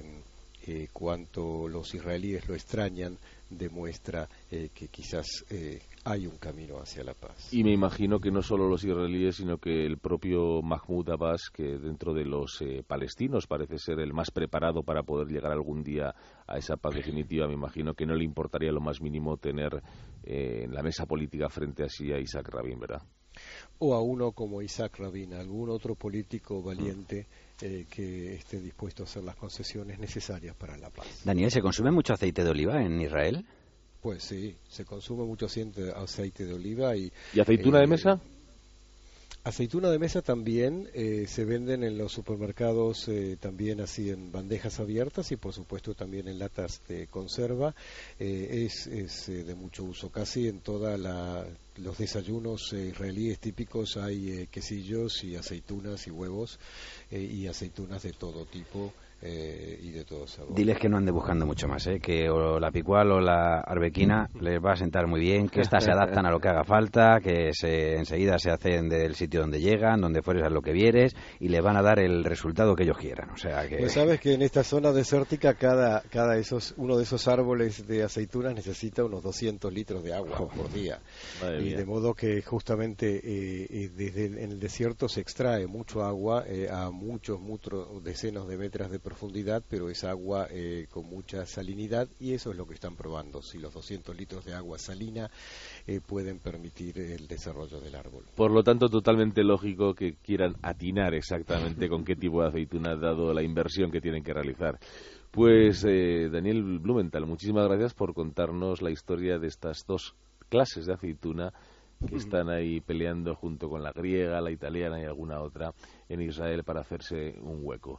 cuanto los israelíes lo extrañan demuestra que quizás hay un camino hacia la paz. Y me imagino que no solo los israelíes, sino que el propio Mahmoud Abbas, que dentro de los palestinos parece ser el más preparado para poder llegar algún día a esa paz definitiva, me imagino que no le importaría lo más mínimo tener en la mesa política frente así a Isaac Rabin, ¿verdad? O a uno como Isaac Rabin, algún otro político valiente que esté dispuesto a hacer las concesiones necesarias para la paz. Daniel, ¿se consume mucho aceite de oliva en Israel? Pues sí, se consume mucho aceite de oliva. ¿Y aceituna de mesa? Aceituna de mesa también, se venden en los supermercados también así en bandejas abiertas y por supuesto también en latas de conserva. Es de mucho uso, casi en todos los desayunos israelíes típicos hay quesillos y aceitunas y huevos y aceitunas de todo tipo. Y de todo sabor. Diles que no ande buscando mucho más, que o la picual o la arbequina les va a sentar muy bien, que estas se adaptan a lo que haga falta, que enseguida se hacen del sitio donde llegan, donde fueres a lo que vieres, y le van a dar el resultado que ellos quieran. O sea que... Pues sabes que en esta zona desértica uno de esos árboles de aceitunas necesita unos 200 litros de agua por día. Y de modo que justamente en el desierto se extrae mucho agua a muchos decenas de metros de profundidad, pero es agua con mucha salinidad, y eso es lo que están probando, si los 200 litros de agua salina pueden permitir el desarrollo del árbol. Por lo tanto, totalmente lógico que quieran atinar exactamente con qué tipo de aceituna, dado la inversión que tienen que realizar. Pues Daniel Blumenthal, muchísimas gracias por contarnos la historia de estas dos clases de aceituna que están ahí peleando junto con la griega, la italiana y alguna otra en Israel para hacerse un hueco.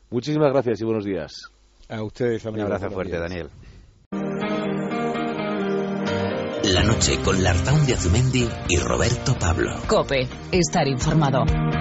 Muchísimas gracias y buenos días. A ustedes, amigos. Un abrazo fuerte, Daniel. La noche con Lartaun de Azumendi y Roberto Pablo. COPE. Estar informado.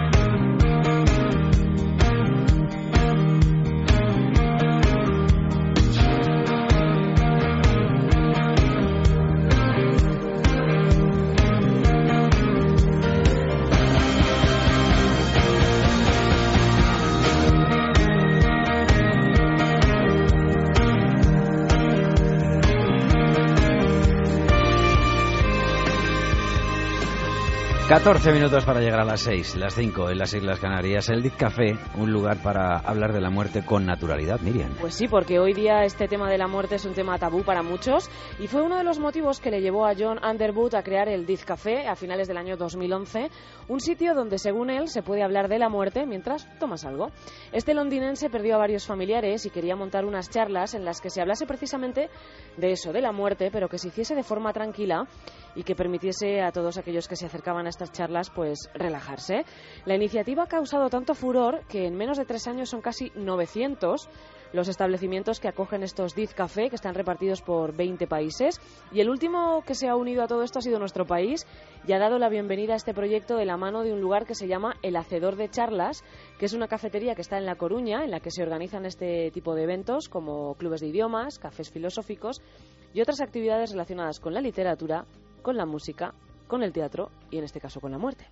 ...14 minutos para llegar a las 6, las 5 en las Islas Canarias. El Diz Café, un lugar para hablar de la muerte con naturalidad, Miriam. Pues sí, porque hoy día este tema de la muerte es un tema tabú para muchos y fue uno de los motivos que le llevó a John Underwood a crear el Diz Café a finales del año 2011, un sitio donde, según él, se puede hablar de la muerte mientras tomas algo. Este londinense perdió a varios familiares y quería montar unas charlas en las que se hablase precisamente de eso, de la muerte, pero que se hiciese de forma tranquila y que permitiese a todos aquellos que se acercaban a estas charlas pues relajarse. La iniciativa ha causado tanto furor que en menos de 3 años son casi 900 los establecimientos que acogen estos Diz Café, que están repartidos por 20 países, y el último que se ha unido a todo esto ha sido nuestro país y ha dado la bienvenida a este proyecto de la mano de un lugar que se llama El Hacedor de Charlas, que es una cafetería que está en La Coruña, en la que se organizan este tipo de eventos como clubes de idiomas, cafés filosóficos y otras actividades relacionadas con la literatura, con la música, con el teatro y en este caso con la muerte.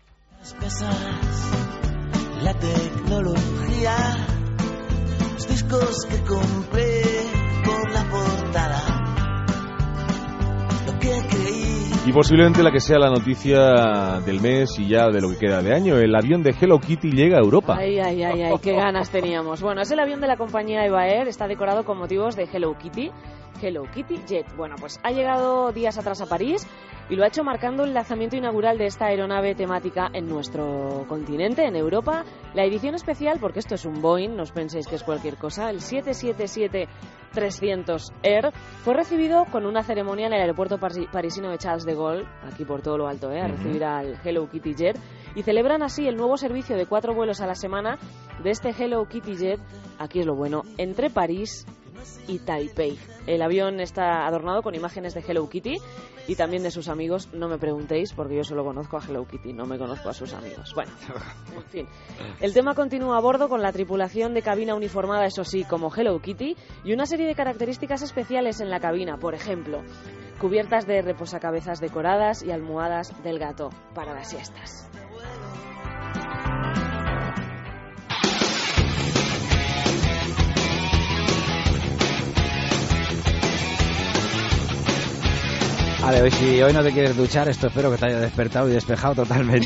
La tecnología, los discos que compré por la portada, lo que creí. Y posiblemente la que sea la noticia del mes y ya de lo que queda de año, el avión de Hello Kitty llega a Europa. Ay, qué ganas teníamos. Bueno, es el avión de la compañía Eva Air, está decorado con motivos de Hello Kitty Jet. Bueno, pues ha llegado días atrás a París y lo ha hecho marcando el lanzamiento inaugural de esta aeronave temática en nuestro continente, en Europa. La edición especial, porque esto es un Boeing, no os penséis que es cualquier cosa, el 777-300 Air, fue recibido con una ceremonia en el aeropuerto parisino de Charles de Gaulle, aquí por todo lo alto, a recibir al Hello Kitty Jet, y celebran así el nuevo servicio de 4 vuelos a la semana de este Hello Kitty Jet, aquí es lo bueno, entre París y Taipei. El avión está adornado con imágenes de Hello Kitty y también de sus amigos. No me preguntéis porque yo solo conozco a Hello Kitty, no me conozco a sus amigos. Bueno, en fin. El tema continúa a bordo con la tripulación de cabina uniformada, eso sí, como Hello Kitty, y una serie de características especiales en la cabina. Por ejemplo, cubiertas de reposacabezas decoradas y almohadas del gato para las siestas. Vale, hoy si hoy no te quieres duchar, esto espero que te haya despertado y despejado totalmente.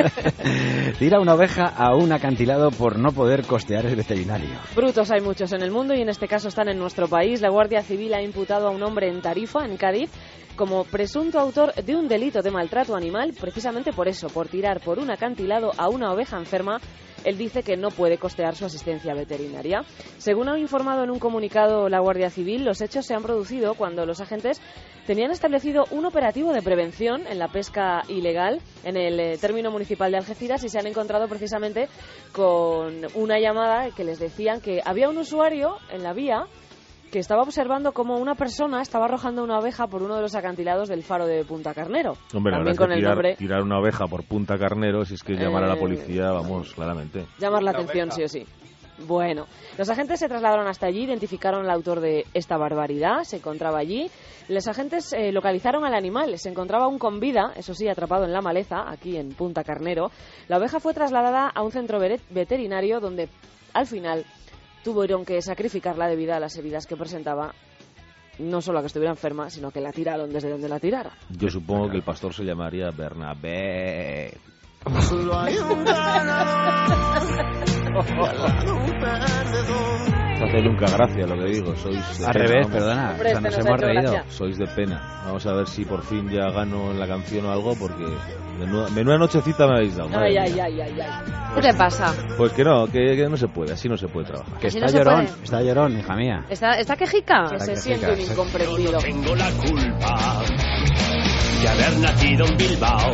Tira una oveja a un acantilado por no poder costear el veterinario. Brutos hay muchos en el mundo y en este caso están en nuestro país. La Guardia Civil ha imputado a un hombre en Tarifa, en Cádiz, como presunto autor de un delito de maltrato animal, precisamente por eso, por tirar por un acantilado a una oveja enferma. Él dice que no puede costear su asistencia veterinaria. Según ha informado en un comunicado la Guardia Civil, los hechos se han producido cuando los agentes tenían establecido un operativo de prevención en la pesca ilegal en el término municipal de Algeciras y se han encontrado precisamente con una llamada que les decían que había un usuario en la vía que estaba observando cómo una persona estaba arrojando una oveja por uno de los acantilados del faro de Punta Carnero. Hombre, también con el nombre... tirar una oveja por Punta Carnero, si es que llamar a la policía, vamos, claramente. Llamar la atención, sí o sí. Bueno, los agentes se trasladaron hasta allí, identificaron al autor de esta barbaridad, se encontraba allí. Los agentes localizaron al animal, se encontraba aún con vida, eso sí, atrapado en la maleza, aquí en Punta Carnero. La oveja fue trasladada a un centro veterinario donde, al final, tuvieron que sacrificarla debido a las heridas que presentaba, no solo a que estuviera enferma, sino que la tiraron desde donde la tiraron. Yo supongo que el pastor se llamaría Bernabé. Solo hay un ganador y al lado un perdedor. No hace nunca gracia lo que digo, sois... Al revés, perdona, hombre, nos hemos reído. Sois de pena. Vamos a ver si por fin ya gano en la canción o algo, porque menuda nochecita me habéis dado. Ay. ¿Qué te pasa? Pues que no se puede, así no se puede trabajar. Que así está no llorón, puede. está llorón, hija mía. ¿Está quejica? Que Está se quejica, siente un sí. incomprendido. Yo no tengo la culpa de haber nacido en Bilbao,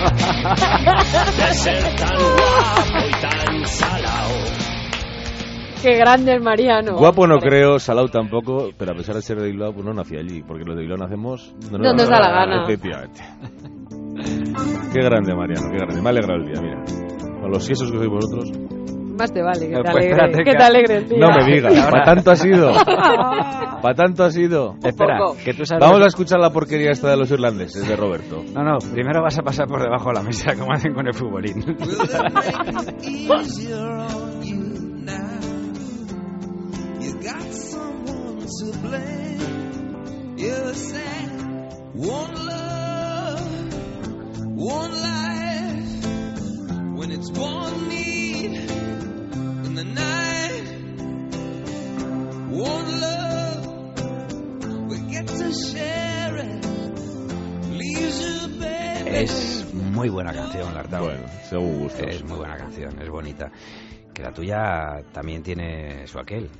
de ser tan guapo y tan salao. Qué grande el Mariano. Guapo no creo, salado tampoco, pero a pesar de ser de Bilbao, pues no nací allí, porque los de Bilbao nacemos donde nos da la gana. Efectivamente. Qué grande, Mariano, qué grande. Me ha alegrado el día, mira. Con los siesos que sois vosotros. Más te vale, que te Pues alegre. espérate, Que te alegre el día. No me digas, ¿para tanto ha sido? ¿Para tanto ha sido? Espera, que tú sabes... Vamos a escuchar la porquería esta de los irlandeses, de Roberto. No, primero vas a pasar por debajo de la mesa, como hacen con el futbolín. Es muy buena canción, Lartao. Bueno, según gustos. Es muy buena canción, es bonita. Que la tuya también tiene su aquel.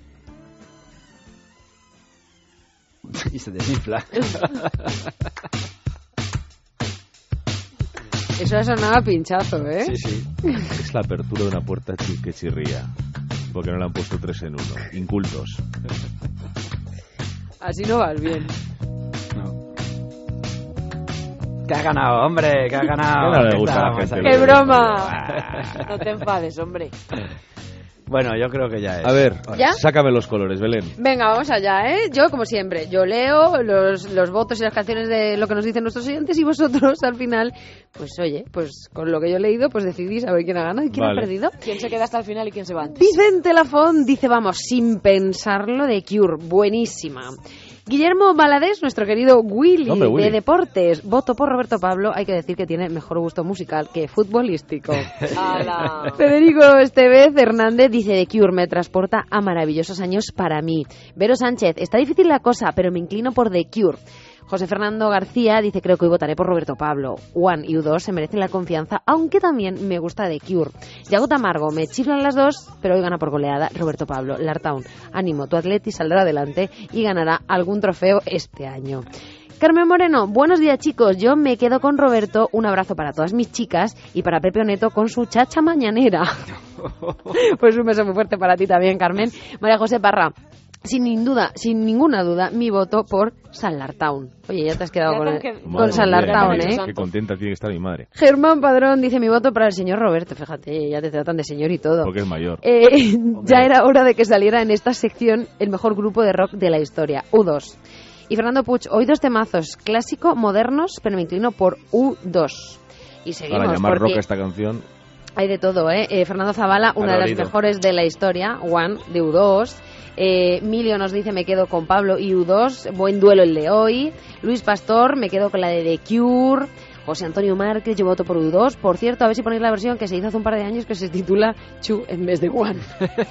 Y se desinfla. Eso ha sonado a pinchazo, ¿eh? Sí. Es la apertura de una puerta que chirría. Porque no le han puesto 3 en 1. Incultos. Así no vas bien. Que has ganado, hombre, que has ganado. No le gusta a la gente. ¡Qué broma! No te enfades, hombre. Bueno, yo creo que ya es. A ver, ¿Ya? sácame los colores, Belén. Venga, vamos allá, ¿eh? Yo, como siempre, yo leo los votos y las canciones de lo que nos dicen nuestros oyentes y vosotros, al final, pues oye, pues con lo que yo he leído, pues decidís a ver quién ha ganado y quién ha perdido. ¿Quién se queda hasta el final y quién se va antes? Vicente Lafont dice, vamos, sin pensarlo, de Cure, buenísima. Guillermo Valadés, nuestro querido Willy, de Deportes, voto por Roberto Pablo. Hay que decir que tiene mejor gusto musical que futbolístico. Federico Estevez Hernández dice, The Cure me transporta a maravillosos años para mí. Vero Sánchez, está difícil la cosa, pero me inclino por The Cure. José Fernando García dice, creo que hoy votaré por Roberto Pablo. One y U2 se merecen la confianza, aunque también me gusta The Cure. Yago Tamargo, me chiflan las dos, pero hoy gana por goleada Roberto Pablo. Lartown, ánimo, tu Atleti saldrá adelante y ganará algún trofeo este año. Carmen Moreno, buenos días chicos, yo me quedo con Roberto, un abrazo para todas mis chicas y para Pepe Oneto con su chacha mañanera. Pues un beso muy fuerte para ti también, Carmen. María José Parra, sin ninguna duda, mi voto por San Lartown. Oye, ya te has quedado con San Lartown, ¿eh? Qué contenta tiene que estar mi madre. Germán Padrón dice, mi voto para el señor Roberto. Fíjate, ya te tratan de señor y todo. Porque es mayor. Ya era hora de que saliera en esta sección el mejor grupo de rock de la historia, U2. Y Fernando Puig, hoy 2 temazos, clásico, modernos, pero me inclino por U2. Y seguimos. Para llamar rock a esta canción. Hay de todo, ¿eh? Fernando Zavala, una de las mejores de la historia, One, de U2. Milio nos dice, me quedo con Pablo y U2, buen duelo el de hoy. Luis Pastor, me quedo con la de The Cure. José Antonio Márquez, yo voto por U2. Por cierto, a ver si ponéis la versión que se hizo hace un par de años que se titula Chu en vez de One.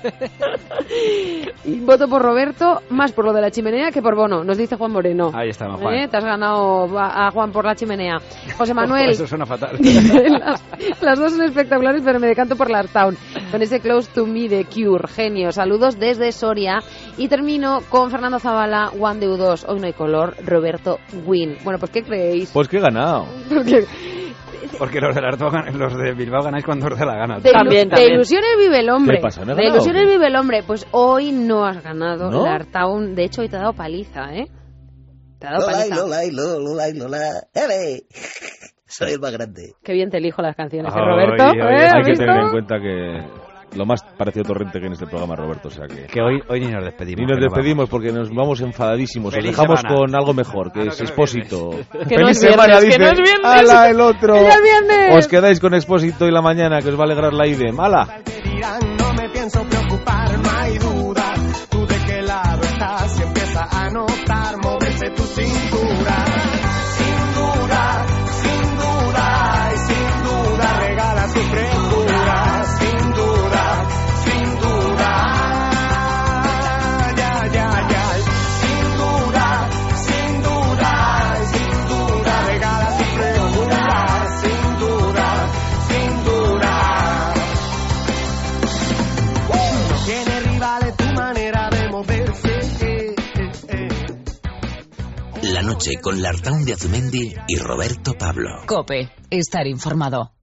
Y voto por Roberto, más por lo de la chimenea que por Bono, nos dice Juan Moreno. Ahí está, Juan. Te has ganado a Juan por la chimenea. José Manuel. Eso suena fatal. las dos son espectaculares, pero me decanto por Lartown. Con ese Close to Me de Cure. Genio. Saludos desde Soria. Y termino con Fernando Zavala, One de U2. Hoy no hay color, Roberto Win. Bueno, pues ¿qué creéis? Pues que he ganado. Porque los de Bilbao ganáis cuando os dé la gana. También. De ilusiones vive el hombre. ¿Qué pasa? ¿No he de ganado, ilusiones o qué? vive el hombre. Pues hoy no has ganado, ¿No? Lartown. De hecho, hoy te ha dado paliza, ¿eh? Te ha dado paliza. Lola. Soy el más grande. Qué bien te elijo las canciones, Roberto. Hay que tener en cuenta que lo más parecido torrente que en este programa, Roberto. O sea que hoy ni nos despedimos. Ni nos despedimos porque nos vamos enfadadísimos. Os Feliz dejamos semana. con algo mejor, que es Expósito. Que no Feliz es semana, viernes, dice. que no es viernes. ¡Hala, el otro! ¡Que ya es viernes! Os quedáis con Expósito y la mañana, que os va a alegrar la IDEM. ¡Hala! No me pienso preocupar, no hay duda. Tú de qué lado estás y empieza a notar moverse tu cintura. Sin duda, y sin duda, regala tu frescura. Sin duda, ya. Sin duda, regala tu frescura. Sin duda. No tiene rivales tu manera de moverse. La noche con Lartown de Azumendi y Roberto Pablo. COPE. Estar informado.